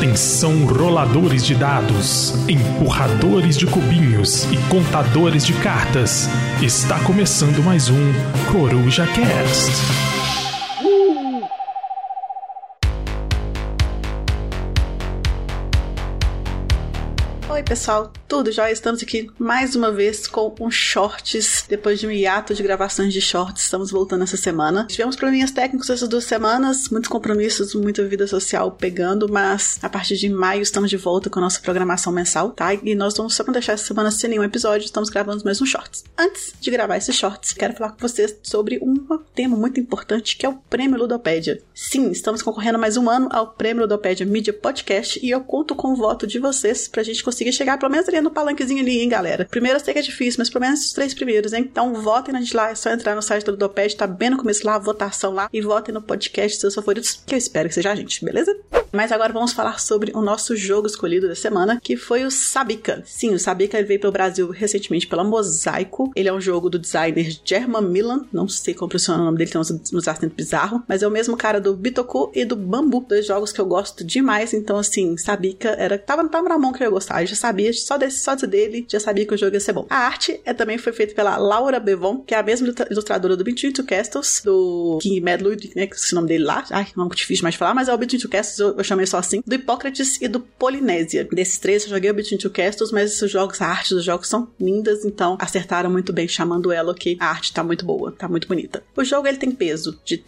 Atenção, roladores de dados, empurradores de cubinhos e contadores de cartas. Está começando mais um Coruja Cast. Oi pessoal, tudo jóia? Estamos aqui mais uma vez com um shorts. Depois de um hiato de gravações de shorts, estamos voltando essa semana. Tivemos probleminhas técnicos essas 2 semanas, muitos compromissos, muita vida social pegando, mas a partir de maio estamos de volta com a nossa programação mensal, tá? E nós vamos só deixar essa semana sem nenhum episódio, estamos gravando mais um shorts. Antes de gravar esses shorts, quero falar com vocês sobre um tema muito importante, que é o Prêmio Ludopédia. Sim, estamos concorrendo mais um ano ao Prêmio Ludopédia Media Podcast e eu conto com o voto de vocês pra gente conseguir chegar pelo menos ali no palanquezinho ali, hein, galera? Primeiro eu sei que é difícil, mas pelo menos os 3 primeiros, hein? Então votem na gente lá, é só entrar no site do Ludopédia, tá bem no começo lá, a votação lá, e votem no podcast seus favoritos, que eu espero que seja a gente, beleza? Mas agora vamos falar sobre o nosso jogo escolhido da semana, que foi o Sabika. Sim, o Sabika ele veio pro Brasil recentemente pela Mosaico. Ele é um jogo do designer German Milan, não sei como pronunciar o nome dele, tem uns acentos bizarros, mas é o mesmo cara do Bitoku e do Bambu, 2 jogos que eu gosto demais, então assim, Sabika tava na mão que eu ia gostar, eu já sabia, só dele, já sabia que o jogo ia ser bom. A arte também foi feita pela Laura Bevon, que é a mesma ilustradora do Between Two Castles, do King Mad Ludwig, né, que é o nome dele lá, nome difícil mais de falar, mas é o Between Two Castles, eu chamei só assim, do Hipócrates e do Polinésia. Desses 3 eu joguei o Between Two Castles, mas esses jogos, a arte dos jogos são lindas, então acertaram muito bem chamando ela, ok? A arte tá muito boa, tá muito bonita. O jogo ele tem peso de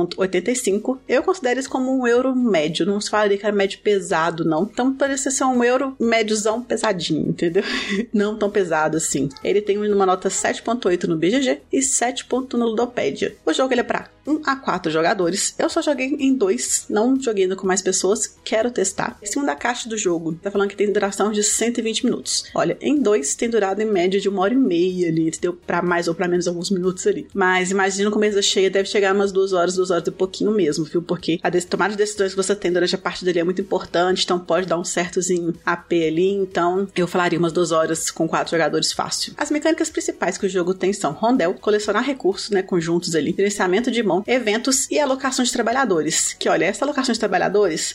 3,85. Eu considero isso como um euro médio, não se falaria que era médio pesado, não. Então parece ser um euro médiozão pesadinho, entendeu? Não tão pesado assim. Ele tem uma nota 7,8 no BGG e 7,1 no Ludopédia. O jogo ele é pra 1 a 4 jogadores. Eu só joguei em 2, não joguei ainda com mais pessoas, quero testar. Segundo a caixa do jogo, tá falando que tem duração de 120 minutos. Olha, em 2 tem durado em média de 1h30 ali, entendeu? Pra mais ou pra menos alguns minutos ali. Mas imagina com mesa cheia, deve chegar umas 2 horas e pouquinho mesmo, viu? Porque a tomada de decisões que você tem durante a partida dele é muito importante, então pode dar um certozinho AP ali, então eu falaria umas 2 horas com 4 jogadores fácil. As mecânicas principais que o jogo tem são rondel, colecionar recursos, né, conjuntos ali, gerenciamento de mão, eventos e alocação de trabalhadores. Que olha, essa alocação de trabalhadores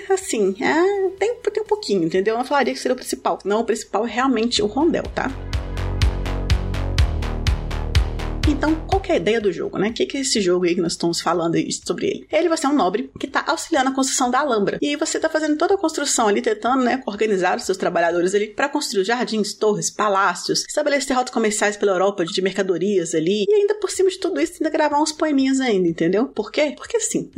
tem um pouquinho, entendeu? Eu não falaria que seria o principal. Não, o principal é realmente o rondel, tá? Então, qual que é a ideia do jogo, né? O que é esse jogo aí que nós estamos falando aí sobre ele? Ele vai ser um nobre que tá auxiliando a construção da Alhambra. E aí você tá fazendo toda a construção ali, tentando, né, organizar os seus trabalhadores ali pra construir jardins, torres, palácios, estabelecer rotas comerciais pela Europa de mercadorias ali. E ainda por cima de tudo isso, ainda gravar uns poeminhas ainda, entendeu? Por quê? Porque sim.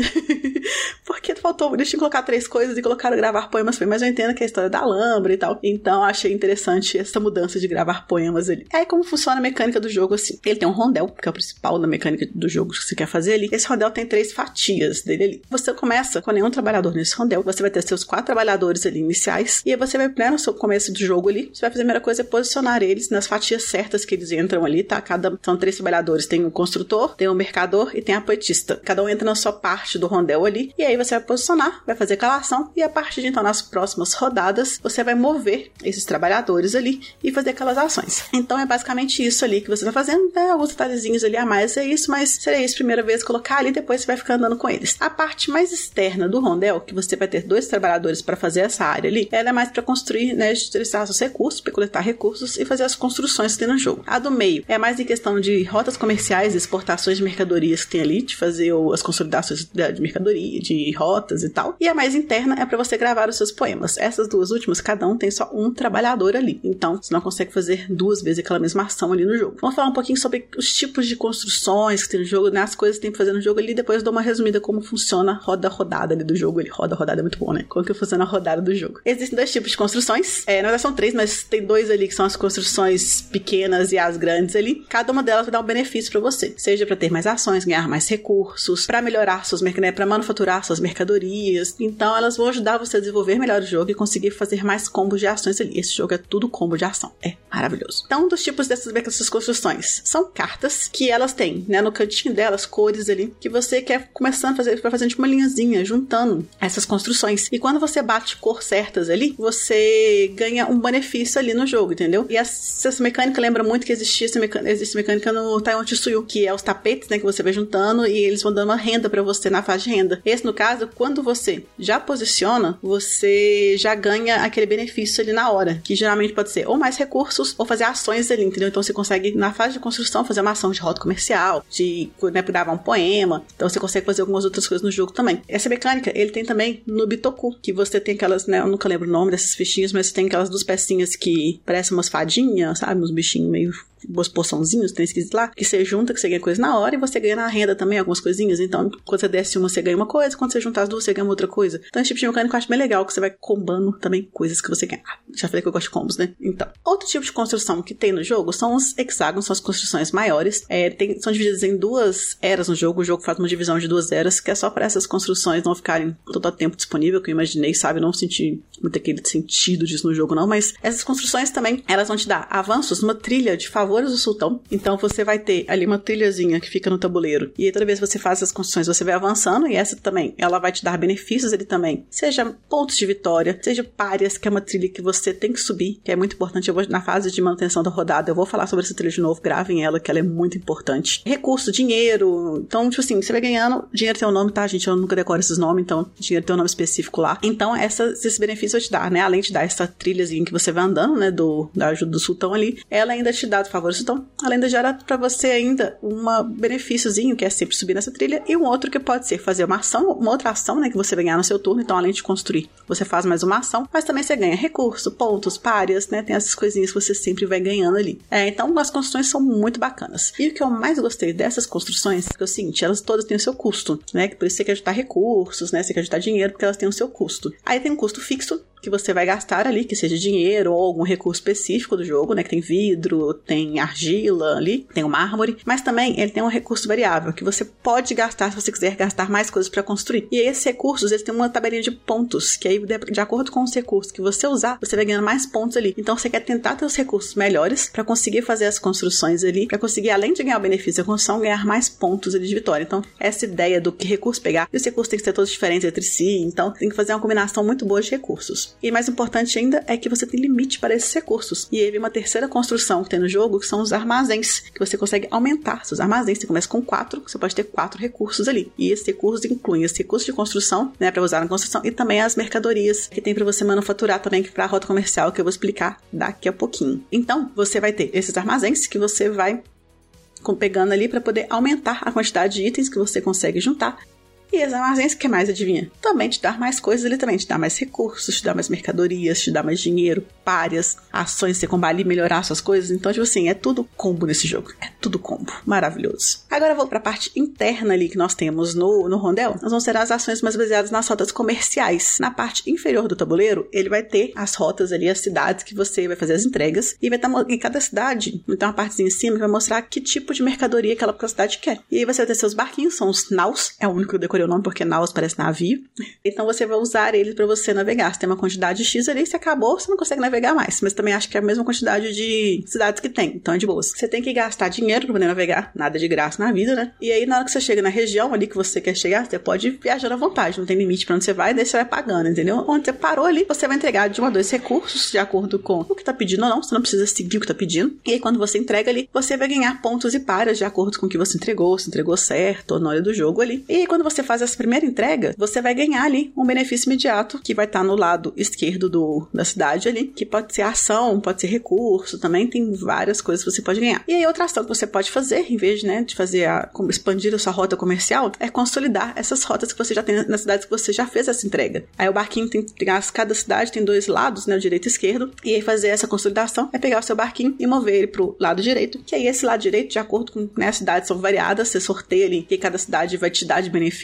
Porque faltou, deixa eu colocar 3 coisas e colocaram gravar poemas, mas eu entendo que é a história da Alhambra e tal. Então, achei interessante essa mudança de gravar poemas ali. Aí, como funciona a mecânica do jogo assim? Ele tem um rondel, que é o principal da mecânica do jogo que você quer fazer ali. Esse rondel tem 3 fatias dele ali. Você começa com nenhum trabalhador nesse rondel, você vai ter seus 4 trabalhadores ali iniciais, e aí você vai, né, no seu começo do jogo ali, você vai fazer a primeira coisa é posicionar eles nas fatias certas que eles entram ali, tá? São 3 trabalhadores, tem o construtor, tem o mercador e tem a poetista. Cada um entra na sua parte do rondel ali, e aí você vai posicionar, vai fazer aquela ação, e a partir de então, nas próximas rodadas, você vai mover esses trabalhadores ali e fazer aquelas ações. Então é basicamente isso ali que você vai fazendo, né? Alguns detalhezinhos ali a mais, é isso, mas seria isso, primeira vez colocar ali, depois você vai ficar andando com eles. A parte mais externa do rondel, que você vai ter 2 trabalhadores para fazer essa área ali, ela é mais para construir, né, utilizar seus recursos, para coletar recursos e fazer as construções que tem no jogo. A do meio é mais em questão de rotas comerciais, exportações de mercadorias que tem ali, de fazer as consolidações de mercadoria, de rotas e tal. E a mais interna é para você gravar os seus poemas. Essas 2 últimas, cada um tem só um trabalhador ali. Então, você não consegue fazer 2 vezes aquela mesma ação ali no jogo. Vamos falar um pouquinho sobre os tipos de construções que tem no jogo, né? As coisas que tem que fazer no jogo ali, depois eu dou uma resumida como funciona a rodada ali do jogo. Ele roda é muito bom, né? Como que funciona a rodada do jogo. Existem 2 tipos de construções. Na verdade são 3, mas tem 2 ali que são as construções pequenas e as grandes ali. Cada uma delas vai dar um benefício pra você. Seja pra ter mais ações, ganhar mais recursos, pra melhorar suas mercadorias, pra manufaturar suas mercadorias. Então elas vão ajudar você a desenvolver melhor o jogo e conseguir fazer mais combos de ações ali. Esse jogo é tudo combo de ação. É maravilhoso. Então, um dos tipos dessas construções são cartas. construções que elas têm, né, no cantinho delas, cores ali, que você quer começando a fazer, vai fazendo tipo uma linhazinha, juntando essas construções. E quando você bate cor certas ali, você ganha um benefício ali no jogo, entendeu? E essa mecânica lembra muito que existe mecânica no Taiwan Tsuyu, que é os tapetes, né, que você vai juntando e eles vão dando uma renda pra você na fase de renda. Esse, no caso, quando você já posiciona, você já ganha aquele benefício ali na hora, que geralmente pode ser ou mais recursos ou fazer ações ali, entendeu? Então você consegue, na fase de construção, fazer uma ação de rota comercial, de, né, gravar um poema, então você consegue fazer algumas outras coisas no jogo também. Essa mecânica, ele tem também no Bitoku, que você tem aquelas, né, eu nunca lembro o nome dessas fichinhas, mas você tem aquelas duas pecinhas que parecem umas fadinhas, sabe? Uns bichinhos meio... umas poçãozinhos, tem esquisito lá, que você junta, que você ganha coisa na hora, e você ganha na renda também algumas coisinhas. Então, quando você desce uma, você ganha uma coisa, quando você junta as duas, você ganha outra coisa. Então, esse tipo de mecânica eu acho bem legal, que você vai combando também coisas que você ganha. Já falei que eu gosto de combos, né? Então, outro tipo de construção que tem no jogo são os hexágonos, são as construções maiores. São divididas em duas eras no jogo. O jogo faz uma divisão de duas eras, que é só para essas construções não ficarem todo o tempo disponível, que eu imaginei, sabe? Não senti muito aquele sentido disso no jogo, não. Mas essas construções também, elas vão te dar avanços numa trilha de favores do sultão. Então você vai ter ali uma trilhazinha que fica no tabuleiro. E aí, toda vez que você faz essas construções, você vai avançando. E essa também, ela vai te dar benefícios ali também. Seja pontos de vitória, seja párias, que é uma trilha que você tem que subir, que é muito importante. Eu vou, na fase de manutenção da rodada, eu vou falar sobre essa trilha de novo. Gravem ela, que ela é muito importante. Recurso, dinheiro. Então, tipo assim, você vai ganhando. Dinheiro tem um nome, tá, gente? Eu nunca decoro esses nomes, então dinheiro tem um nome específico lá. Então, esses benefícios vai te dar, né? Além de dar essa trilhazinha que você vai andando, né? Da ajuda do sultão ali, ela ainda te dá do favor do sultão. Ela ainda gera pra você ainda um benefíciozinho, que é sempre subir nessa trilha, e um outro que pode ser fazer uma ação, uma outra ação, né, que você vai ganhar no seu turno. Então, além de construir, você faz mais uma ação, mas também você ganha recurso, pontos, párias, né, tem essas coisinhas que você sempre vai ganhando ali. Então, as construções são muito bacanas. E o que eu mais gostei dessas construções é o seguinte, elas todas têm o seu custo, né, por isso você quer juntar recursos, né, você quer juntar dinheiro, porque elas têm o seu custo. Aí tem um custo fixo, que você vai gastar ali, que seja dinheiro ou algum recurso específico do jogo, né, que tem vidro, tem argila ali, tem o mármore, mas também ele tem um recurso variável, que você pode gastar se você quiser gastar mais coisas para construir. E aí esses recursos, eles têm uma tabelinha de pontos, que aí de acordo com os recursos que você usar, você vai ganhando mais pontos ali. Então você quer tentar ter os recursos melhores para conseguir fazer as construções ali, para conseguir, além de ganhar o benefício da construção, ganhar mais pontos ali de vitória. Então essa ideia do que recurso pegar, e os recursos têm que ser todos diferentes entre si, então tem que fazer uma combinação muito boa de recursos. E mais importante ainda é que você tem limite para esses recursos. E aí vem uma terceira construção que tem no jogo, que são os armazéns, que você consegue aumentar seus armazéns. Você começa com 4, você pode ter 4 recursos ali. E esses recursos incluem esse recurso de construção, né, para usar na construção, e também as mercadorias que tem para você manufaturar também para a rota comercial, que eu vou explicar daqui a pouquinho. Então, você vai ter esses armazéns que você vai pegando ali para poder aumentar a quantidade de itens que você consegue juntar. E os armazéns, que mais, adivinha? Também te dá mais coisas ali também, te dá mais recursos, te dá mais mercadorias, te dá mais dinheiro, párias, ações, você combater e melhorar suas coisas. Então, tipo assim, é tudo combo nesse jogo. É tudo combo. Maravilhoso. Agora eu vou pra parte interna ali que nós temos no Rondel. Nós vamos ter as ações mais baseadas nas rotas comerciais. Na parte inferior do tabuleiro, ele vai ter as rotas ali, as cidades que você vai fazer as entregas. E vai estar em cada cidade, então uma partezinha em cima que vai mostrar que tipo de mercadoria aquela cidade quer. E aí você vai ter seus barquinhos, são os naus. É o único que eu decorei o nome, porque naus parece navio. Então você vai usar ele para você navegar. Você tem uma quantidade X ali, se acabou, você não consegue navegar mais. Mas também acho que é a mesma quantidade de cidades que tem. Então é de boas. Você tem que gastar dinheiro para poder navegar. Nada de graça na vida, né? E aí na hora que você chega na região ali que você quer chegar, você pode viajar à vontade. Não tem limite para onde você vai, daí você vai pagando, entendeu? Onde você parou ali, você vai entregar de 1 a 2 recursos, de acordo com o que tá pedindo ou não. Você não precisa seguir o que tá pedindo. E aí quando você entrega ali, você vai ganhar pontos e párias de acordo com o que você entregou, se entregou certo ou na hora do jogo ali. E aí quando você faz essa primeira entrega, você vai ganhar ali um benefício imediato, que vai estar no lado esquerdo da cidade ali, que pode ser ação, pode ser recurso, também tem várias coisas que você pode ganhar. E aí outra ação que você pode fazer, em vez, né, de fazer expandir a sua rota comercial, é consolidar essas rotas que você já tem nas cidades que você já fez essa entrega. Aí o barquinho tem, cada cidade tem 2 lados, né, o direito e o esquerdo, e aí fazer essa consolidação é pegar o seu barquinho e mover ele pro lado direito, que aí esse lado direito, de acordo com, né, as cidades são variadas, você sorteia ali, que cada cidade vai te dar de benefício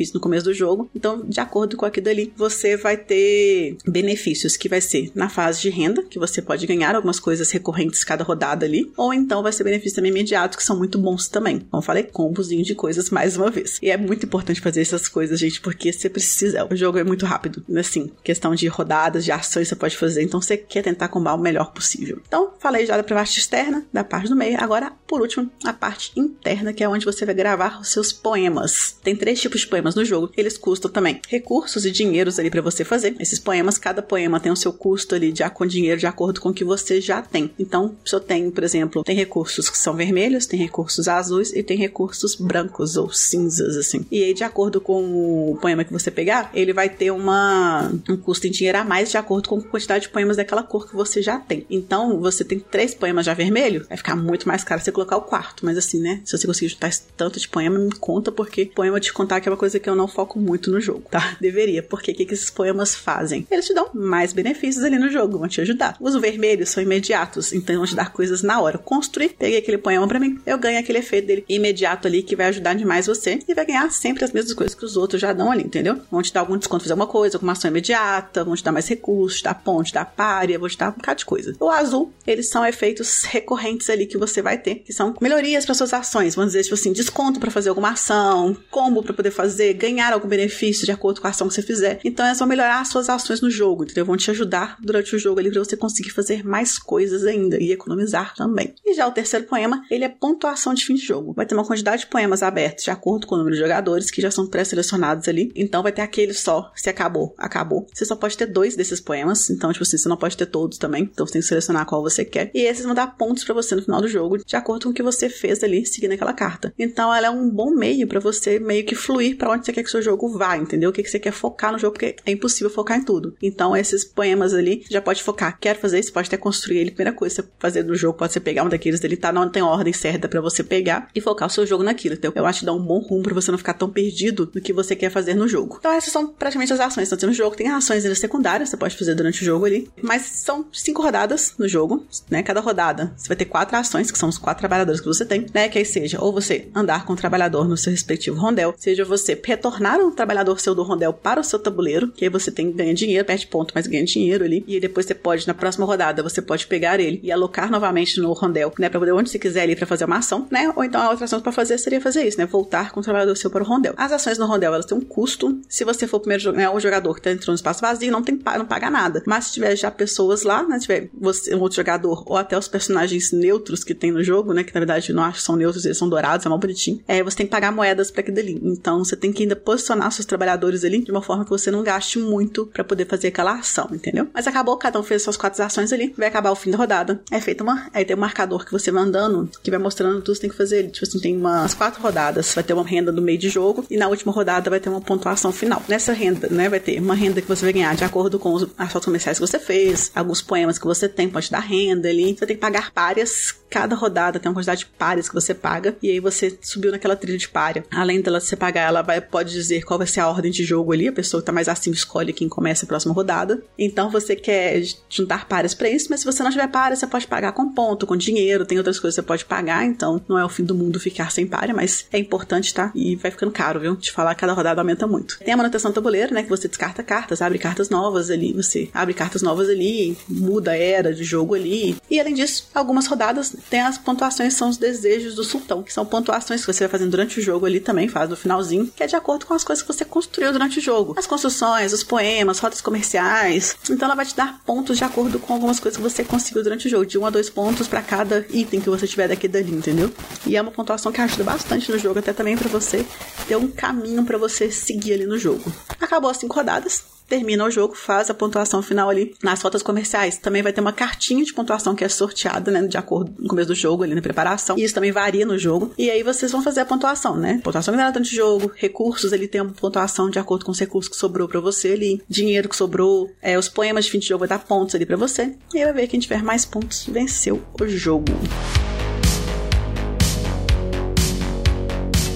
início, no começo do jogo. Então, de acordo com aquilo ali, você vai ter benefícios, que vai ser na fase de renda, que você pode ganhar algumas coisas recorrentes cada rodada ali, ou então vai ser benefícios também imediatos, que são muito bons também. Como eu falei, combozinho de coisas mais uma vez. E é muito importante fazer essas coisas, gente, porque você precisa, o jogo é muito rápido, assim, questão de rodadas, de ações você pode fazer, então você quer tentar combar o melhor possível. Então, falei já da parte externa, da parte do meio, agora, por último, a parte interna, que é onde você vai gravar os seus poemas. Tem 3 tipos de poemas no jogo, eles custam também recursos e dinheiros ali pra você fazer. Esses poemas, cada poema tem o seu custo ali com dinheiro de acordo com o que você já tem. Então, se eu tenho, por exemplo, tem recursos que são vermelhos, tem recursos azuis e tem recursos brancos ou cinzas, assim. E aí, de acordo com o poema que você pegar, ele vai ter um custo em dinheiro a mais de acordo com a quantidade de poemas daquela cor que você já tem. Então, você tem 3 poemas já vermelho, vai ficar muito mais caro você colocar o quarto. Mas assim, né? Se você conseguir juntar esse tanto de poema, me conta, porque poema de contar que é uma coisa que eu não foco muito no jogo, tá? Deveria, porque o que esses poemas fazem? Eles te dão mais benefícios ali no jogo, vão te ajudar. Os vermelhos são imediatos, então vão te dar coisas na hora. Construir, peguei aquele poema pra mim, eu ganho aquele efeito dele imediato ali, que vai ajudar demais você, e vai ganhar sempre as mesmas coisas que os outros já dão ali, entendeu? Vão te dar algum desconto, fazer alguma coisa, alguma ação imediata, vão te dar mais recursos, dar ponte, dar párea, vão te dar um bocado de coisa. O azul, eles são efeitos recorrentes ali que você vai ter, que são melhorias para suas ações, vamos dizer, tipo assim, desconto para fazer alguma ação, combo para poder fazer, ganhar algum benefício de acordo com a ação que você fizer. Então elas vão melhorar as suas ações no jogo, entendeu? Vão te ajudar durante o jogo ali para você conseguir fazer mais coisas ainda e economizar também. E já o terceiro poema, ele é pontuação de fim de jogo. Vai ter uma quantidade de poemas abertos de acordo com o número de jogadores que já são pré-selecionados ali. Então vai ter aquele só, se acabou, acabou. Você só pode ter 2 desses poemas, então tipo assim, você não pode ter todos também. Então você tem que selecionar qual você quer. E esses vão dar pontos pra você no final do jogo, de acordo com o que você fez ali, seguindo aquela carta. Então ela é um bom meio pra você meio que fluir pra onde você quer que o seu jogo vá, entendeu? O que você quer focar no jogo, porque é impossível focar em tudo. Então esses poemas ali, já pode focar. Quero fazer isso, pode até construir ele. Primeira coisa que você fazer no jogo, pode ser pegar um daqueles dele, tá? Não tem ordem certa pra você pegar e focar o seu jogo naquilo. Então eu acho que dá um bom rumo pra você não ficar tão perdido no que você quer fazer no jogo. Então essas são praticamente as ações que estão no jogo. Tem ações secundárias, você pode fazer durante o jogo ali. Mas são 5 rodadas no jogo, né? Cada rodada você vai ter 4 ações, que são os 4 trabalhadores que você tem, né? Que aí seja, ou você andar com o trabalhador no seu respectivo rondel, seja você retornar um trabalhador seu do rondel para o seu tabuleiro, que aí você ganha dinheiro, perde ponto, mas ganha dinheiro ali. E aí depois você pode, na próxima rodada, você pode pegar ele e alocar novamente no rondel, né? Pra poder onde você quiser ali pra fazer uma ação, né? Ou então a outra ação pra fazer seria fazer isso, né? Voltar com o trabalhador seu para o rondel. As ações no rondel, elas têm um custo. Se você for o primeiro o jogador que tá entrando no espaço vazio, não paga nada. Mas se tiver já pessoas lá, né? Se tiver você, um outro jogador, ou até os personagens neutros que tem no jogo, né? Que na verdade não acho que são neutros, eles são dourados, é mal bonitinho. Você tem que pagar moedas pra aquilo ali. Então você tem que ainda posicionar seus trabalhadores ali de uma forma que você não gaste muito pra poder fazer aquela ação, entendeu? Mas acabou, cada um fez suas 4 ações ali, vai acabar o fim da rodada. Aí tem um marcador que você vai andando, que vai mostrando tudo que você tem que fazer. Tipo assim, tem umas 4 rodadas, vai ter uma renda no meio de jogo, e na última rodada vai ter uma pontuação final. Nessa renda, né, vai ter uma renda que você vai ganhar de acordo com as fotos comerciais que você fez, alguns poemas que você tem, pode dar renda ali. Você tem que pagar párias, cada rodada tem uma quantidade de párias que você paga, e aí você subiu naquela trilha de pária. Além dela você pagar, ela pode dizer qual vai ser a ordem de jogo ali, a pessoa que tá mais acima escolhe quem começa a próxima rodada. Então você quer juntar párias pra isso, mas se você não tiver párea, você pode pagar com ponto, com dinheiro, tem outras coisas que você pode pagar, então não é o fim do mundo ficar sem párea, mas é importante, tá? E vai ficando caro, viu? Te falar, cada rodada aumenta muito. Tem a manutenção do tabuleiro, né, que você descarta cartas, abre cartas novas ali, você abre cartas novas ali, muda a era de jogo ali. E além disso, algumas rodadas tem as pontuações, são os desejos do sultão, que são pontuações que você vai fazendo durante o jogo ali também, faz no finalzinho, que é de acordo com as coisas que você construiu durante o jogo. As construções, os poemas, rotas comerciais. Então ela vai te dar pontos de acordo com algumas coisas que você conseguiu durante o jogo, de 1 a 2 pontos pra cada item que você tiver daqui e dali, entendeu? E é uma pontuação que ajuda bastante no jogo, até também pra você ter um caminho pra você seguir ali no jogo. Acabou as 5 rodadas. Termina o jogo, faz a pontuação final ali nas rotas comerciais. Também vai ter uma cartinha de pontuação que é sorteada, né, de acordo no começo do jogo, ali na preparação. E isso também varia no jogo. E aí vocês vão fazer a pontuação, né? Pontuação que dá durante o jogo, recursos, ele tem uma pontuação de acordo com os recursos que sobrou pra você ali, dinheiro que sobrou, os poemas de fim de jogo vai dar pontos ali pra você. E aí vai ver quem tiver mais pontos venceu o jogo.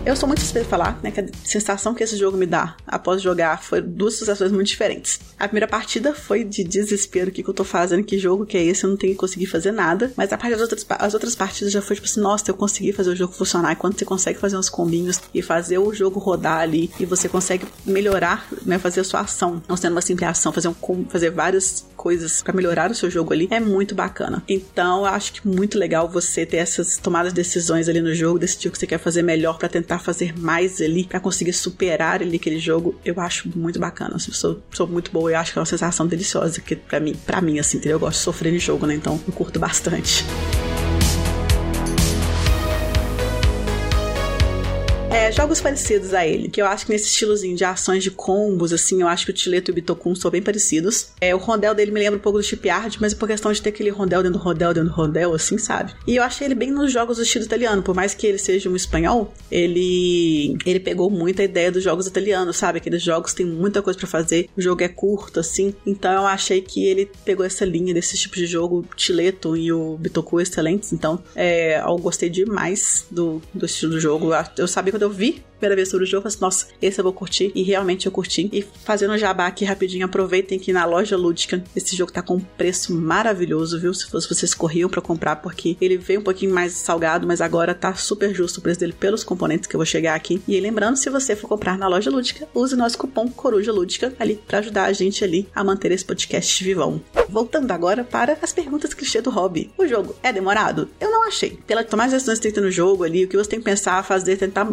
Eu sou muito suspeita de falar, né, que a sensação que esse jogo me dá após jogar foi 2 sensações muito diferentes. A primeira partida foi de desespero, o que eu tô fazendo, que jogo que é esse, eu não tenho que conseguir fazer nada, mas a partir das outras partidas já foi tipo assim, nossa, eu consegui fazer o jogo funcionar, e quando você consegue fazer uns combinhos e fazer o jogo rodar ali, e você consegue melhorar, né, fazer a sua ação, não sendo uma simples ação, fazer várias coisas pra melhorar o seu jogo ali, é muito bacana. Então, eu acho que muito legal você ter essas tomadas de decisões ali no jogo, decidir o que você quer fazer melhor pra tentar fazer mais ali, pra conseguir superar ali aquele jogo, eu acho muito bacana. Eu sou muito boa, eu acho que é uma sensação deliciosa, que pra mim, assim, entendeu? Eu gosto de sofrer em jogo, né? Então, eu curto bastante. Jogos parecidos a ele, que eu acho que nesse estilozinho de ações de combos, assim, eu acho que o Tileto e o Bitokun são bem parecidos. O rondel dele me lembra um pouco do Shipyard, mas por questão de ter aquele rondel dentro do rondel, assim, sabe? E eu achei ele bem nos jogos do estilo italiano, por mais que ele seja um espanhol, ele pegou muito a ideia dos jogos italianos, sabe? Aqueles jogos tem muita coisa pra fazer, o jogo é curto, assim, então eu achei que ele pegou essa linha desse tipo de jogo, o Tileto e o Bitokun excelentes, então eu gostei demais do estilo do jogo. Eu sabia quando eu vi a primeira vez sobre o jogo, eu falei assim, nossa, esse eu vou curtir, e realmente eu curti. E fazendo um jabá aqui rapidinho, aproveitem que na loja Lúdica esse jogo tá com um preço maravilhoso, viu? Se vocês corriam pra comprar, porque ele veio um pouquinho mais salgado, mas agora tá super justo o preço dele pelos componentes que eu vou chegar aqui. E lembrando, se você for comprar na loja Lúdica, use nosso cupom Coruja Lúdica ali pra ajudar a gente ali a manter esse podcast vivão. Voltando agora para as perguntas clichê do hobby. O jogo é demorado? Eu não achei. Pela tomar as decisões que tem no jogo ali, o que você tem que pensar, fazer, tentar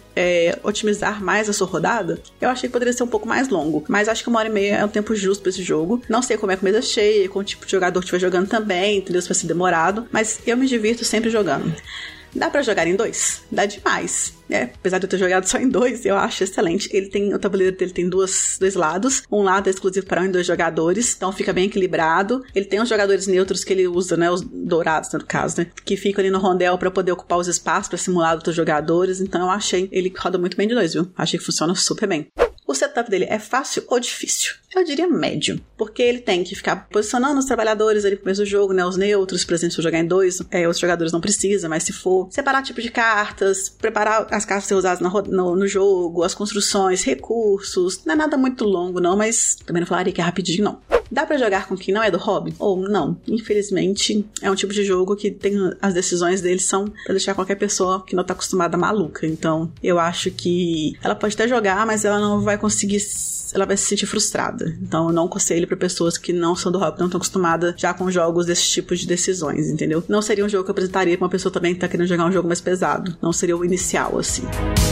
otimizar mais a sua rodada, eu achei que poderia ser um pouco mais longo, mas acho que 1h30 é um tempo justo pra esse jogo. Não sei como é com mesa cheia, com o tipo de jogador que estiver jogando também, entendeu? Se vai ser demorado, mas eu me divirto sempre jogando. Dá pra jogar em 2? Dá demais. Apesar de eu ter jogado só em 2, eu acho excelente. O tabuleiro dele tem dois lados. Um lado é exclusivo para 1 e 2 jogadores, então fica bem equilibrado. Ele tem os jogadores neutros que ele usa, né, os dourados, no caso, né, que ficam ali no rondel para poder ocupar os espaços para simular outros jogadores. Então eu achei, ele roda muito bem de 2, viu? Achei que funciona super bem. O setup dele é fácil ou difícil? Eu diria médio, porque ele tem que ficar posicionando os trabalhadores ali pro começo do jogo, né, os neutros, por exemplo, se eu jogar em 2, os jogadores não precisam, mas se for, separar tipo de cartas, preparar as cartas a ser usadas no jogo, as construções, recursos, não é nada muito longo não, mas também não falaria que é rapidinho não. Dá pra jogar com quem não é do hobby? Ou não? Infelizmente, é um tipo de jogo que tem as decisões deles são pra deixar qualquer pessoa que não tá acostumada maluca. Então, eu acho que ela pode até jogar, mas ela não vai conseguir, ela vai se sentir frustrada. Então, eu não aconselho pra pessoas que não são do hobby, não estão acostumadas já com jogos desse tipo de decisões, entendeu? Não seria um jogo que eu apresentaria pra uma pessoa também que tá querendo jogar um jogo mais pesado. Não seria o inicial, assim.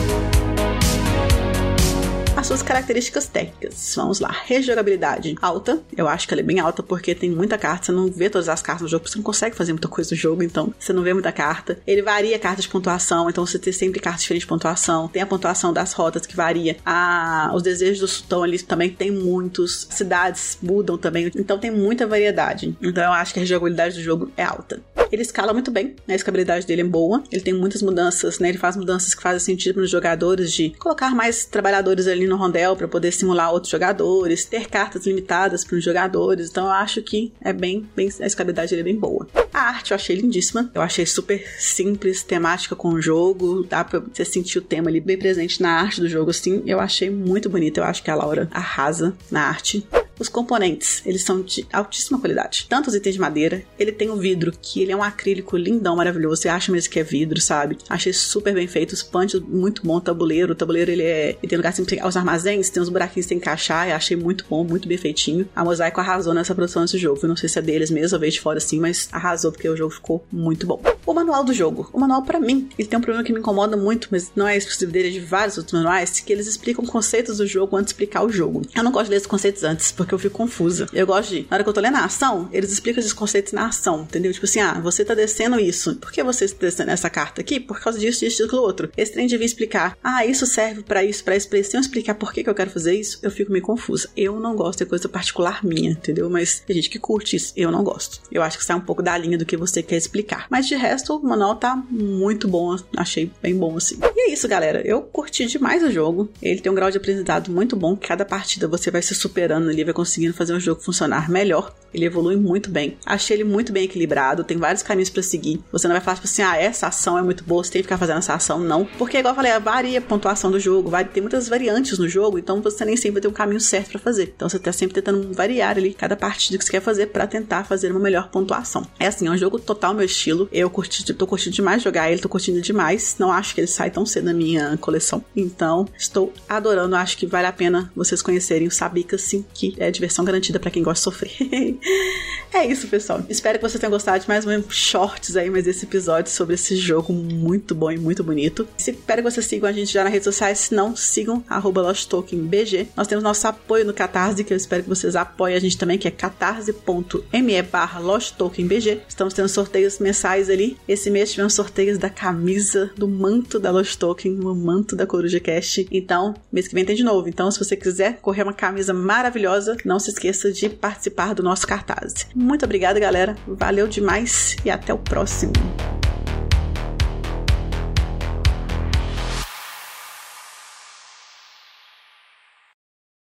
As suas características técnicas. Vamos lá. Rejogabilidade alta. Eu acho que ela é bem alta porque tem muita carta. Você não vê todas as cartas no jogo, você não consegue fazer muita coisa no jogo, então você não vê muita carta. Ele varia a carta de pontuação, então você tem sempre cartas diferentes de pontuação. Tem a pontuação das rotas que varia. Os desejos do sultão ali também tem muitos. Cidades mudam também, então tem muita variedade. Então eu acho que a rejogabilidade do jogo é alta. Ele escala muito bem, né? A escalabilidade dele é boa. Ele tem muitas mudanças, né? Ele faz mudanças que fazem sentido para os jogadores, de colocar mais trabalhadores ali no rondel para poder simular outros jogadores, ter cartas limitadas para os jogadores. Então eu acho que é a escalabilidade dele é bem boa. A arte eu achei lindíssima. Eu achei super simples, temática com o jogo. Dá pra você sentir o tema ali bem presente na arte do jogo, assim. Eu achei muito bonito. Eu acho que a Laura arrasa na arte. Os componentes, eles são de altíssima qualidade. Tanto os itens de madeira, ele tem o vidro, que ele é um acrílico lindão, maravilhoso. Você acha mesmo que é vidro, sabe? Achei super bem feito. Os punches, muito bom. O tabuleiro, ele tem lugar assim, os armazéns, tem uns buraquinhos que tem que encaixar. Eu achei muito bom, muito bem feitinho. A Mosaico arrasou nessa produção desse jogo. Eu não sei se é deles mesmo, eu vejo de fora assim, mas arrasou porque o jogo ficou muito bom. O manual do jogo. O manual, pra mim, ele tem um problema que me incomoda muito, mas não é exclusivo dele, é de vários outros manuais, que eles explicam conceitos do jogo antes de explicar o jogo. Eu não gosto de ler esses conceitos antes, porque eu fico confusa. Eu gosto de, na hora que eu tô lendo a ação, eles explicam esses conceitos na ação, entendeu? Tipo assim, você tá descendo isso. Por que você está descendo essa carta aqui? Por causa disso, disso, aquilo outro. Esse trem devia explicar, isso serve pra isso, pra isso. Se eu explicar por que eu quero fazer isso, eu fico meio confusa. Eu não gosto, é coisa particular minha, entendeu? Mas tem gente que curte isso, eu não gosto. Eu acho que sai um pouco da linha do que você quer explicar. Mas de resto, o manual tá muito bom, achei bem bom assim. E é isso, galera. Eu curti demais o jogo. Ele tem um grau de aprendizado muito bom. Cada partida você vai se superando ali, vai conseguindo fazer um jogo funcionar melhor. Ele evolui muito bem. Achei ele muito bem equilibrado, tem vários caminhos pra seguir. Você não vai falar, tipo assim, essa ação é muito boa, você tem que ficar fazendo essa ação, não. Porque, igual eu falei, varia a pontuação do jogo, tem muitas variantes no jogo, então você nem sempre vai ter um caminho certo pra fazer. Então você tá sempre tentando variar ali cada partida que você quer fazer pra tentar fazer uma melhor pontuação. É assim, é um jogo total meu estilo. Eu tô curtindo demais jogar ele, tô curtindo demais. Não acho que ele sai tão cedo na minha coleção. Então, estou adorando. Acho que vale a pena vocês conhecerem o Sabika, sim, que é diversão garantida pra quem gosta de sofrer. É isso, pessoal. Espero que vocês tenham gostado de mais um shorts aí, mais esse episódio sobre esse jogo muito bom e muito bonito. Espero que vocês sigam a gente já nas redes sociais. Se não, sigam @LostTokenBG. Nós temos nosso apoio no Catarse, que eu espero que vocês apoiem a gente também, que é catarse.me/LostTokenBG. Estamos tendo sorteios mensais ali. Esse mês tivemos sorteios da camisa, do manto da Lost Token, o manto da Coruja Cast. Então, mês que vem tem de novo. Então, se você quiser correr uma camisa maravilhosa, não se esqueça de participar do nosso Catarse. Muito obrigada, galera. Valeu demais e até o próximo.